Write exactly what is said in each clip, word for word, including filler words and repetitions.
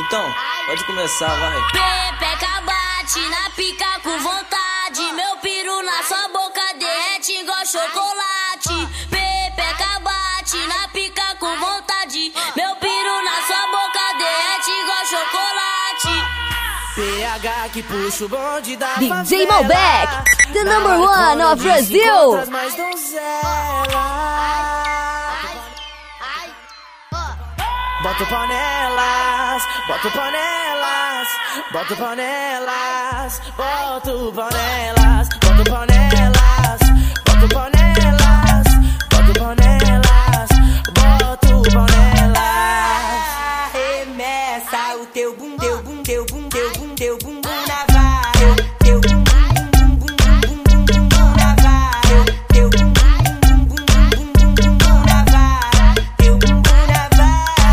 Então, pode começar, vai. Pepeca bate na pica com vontade. Meu piru na sua boca derrete igual chocolate. Pepeca bate na pica com vontade. Meu piru na sua boca derrete igual chocolate. P H que puxa o bonde da D J favela. Malbec, the number one of Brazil. Mais donzela. Boto panelas, boto panelas, boto panelas, boto panelas, boto panelas, boto panelas, boto panelas, boto panelas. Arremessa o teu bum, teu bum, teu bum, teu bum, teu bum, bum na vara. Teu bum, bum, bum, bum, bum, bum, bum, bum na vara. Teu bum, bum, bum, bum, bum, bum, bum na vara. Teu bum, bum na vara.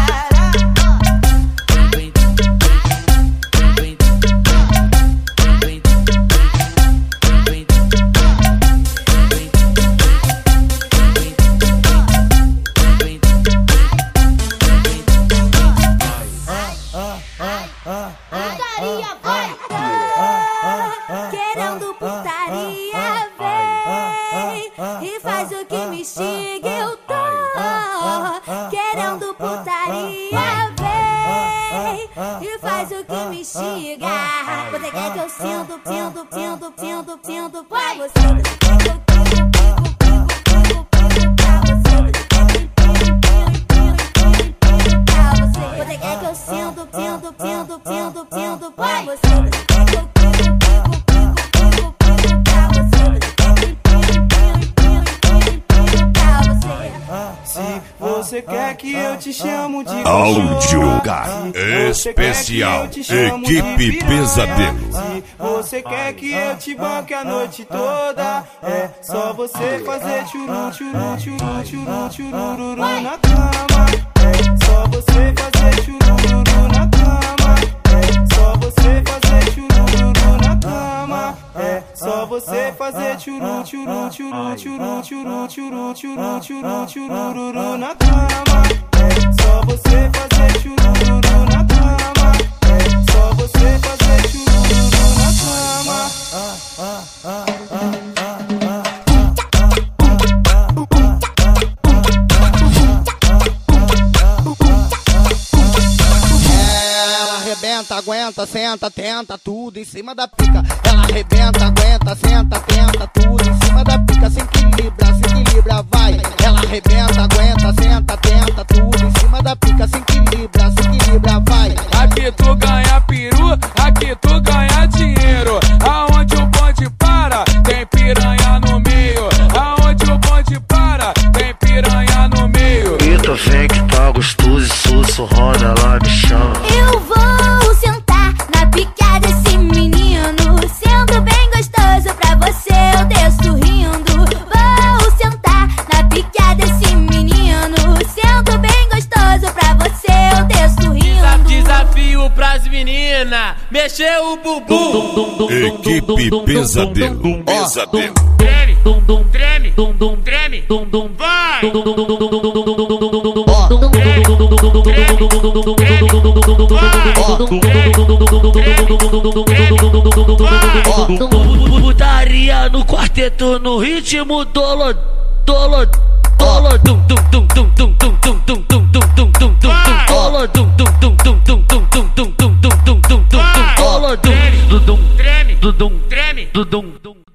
Querendo putaria, vem e faz o que me instiga, eu tô. Querendo putaria, vem e faz o que me instiga. Você quer que eu sinto, pinto, pinto, pinto, pinto pra você. Você quer que eu sinto, pinto, pinto, pinto, pinto pra você. Se você quer que eu te chamo de áudio especial, equipe Pesadelo. Se você quer que eu te banque a noite toda, é só você fazer tchuru, tchuru, tchuru, tchuru, tchururu na cama. É só você fazer tchururu na cama. É só você fazer tchururu na cama. É só você fazer tchuru, tchuru, tchuru, tchuru, tchuru, tchuru, tchuru, tchuru, tchururu na cama. É só você fazer tchururu na cama. É só você fazer tchururu na cama. Ah, ah, ah, ah, ah. Arrebenta, aguenta, senta, tenta, tudo em cima da pica. Ela arrebenta, aguenta, senta, tenta, tudo em cima da pica. Se equilibra, se equilibra, vai. Ela arrebenta, aguenta, senta, tenta, tudo em cima da pica. Se equilibra, se equilibra, vai. Aqui tu ganha peru, aqui tu ganha dinheiro. Aonde o bonde para, tem piranha no meio. Aonde o bonde para, tem piranha no meio. Eita, vem que tá gostoso e sussurrando, ela me chama. Eu vou sentar na pica desse menino, sendo bem gostoso pra você, eu desço rindo. Vou sentar na pica desse menino, sendo bem gostoso pra você, eu desço rindo. Desafio pras meninas, mexer o bumbum. Equipe Pesadelo. Pesadelo. Treme, dum dum, treme, dum dum, treme, dum dum, vai. Putaria no quarteto no ritmo dolo, dolo, dolo, dum dum dum dum dum dum dum dum dum dum dum dum dum dolo, dum dum dum dum dum dum dum dum dum dum dum dum dum dolo, dum dum, treme, dum treme, dum dum.